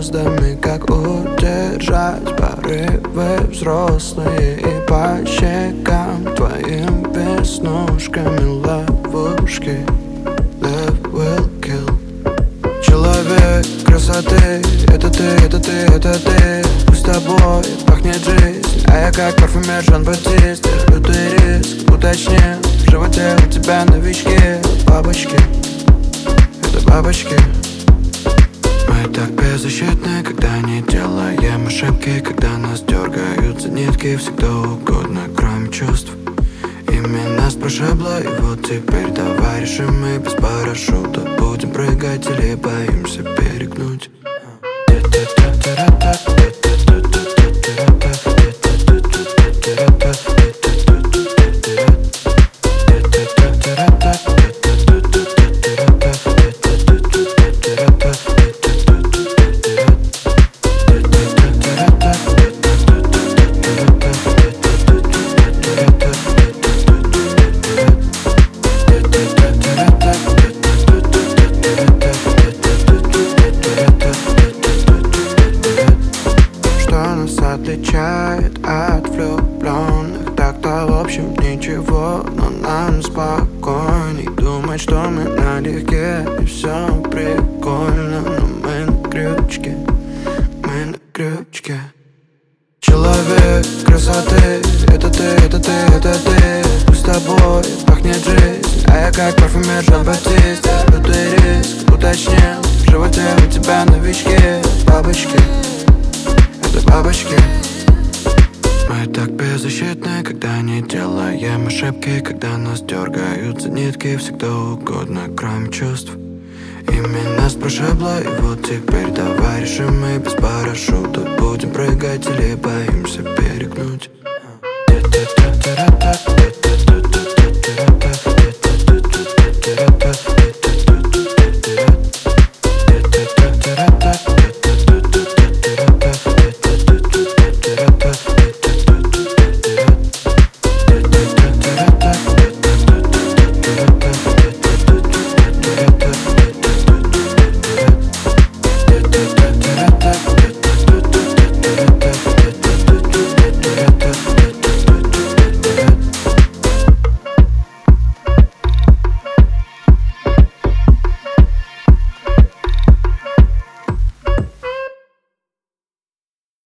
звездами, как удержать порывы взрослые. И по щекам твоим веснушками ловушки. Love will kill. Человек красоты, это ты, это ты, это ты. Пусть с тобой пахнет жизнь, а я как парфюмер Жан-Батист. Лютый риск, уточнил, в животе у тебя новички. Бабочки, это бабочки. Мы так беззащитны, когда не делаем ошибки, когда нас дергают за нитки, всегда угодно, кроме чувств. Ими нас прошибло, и вот теперь давай решим мы без парашюта. Будем прыгать или боимся перегнуть? Отличает от влюбленных, так-то в общем ничего, но нам спокойней думать, что мы налегке и все прикольно, но мы на крючке, мы на крючке. Человек красоты, это ты, это ты, это ты. Пусть с тобой пахнет жизнь, а я как парфюмер Жан-Батист. Лютый риск, уточнил, в животе у тебя новички. Бабочки, это бабочки. Мы так беззащитны, когда не делаем ошибки, когда нас дергают за нитки, всегда угодно, кроме чувств. Ими нас прошибло, и вот теперь давай решим мы без парашюта. Будем прыгать или боимся перегнуть?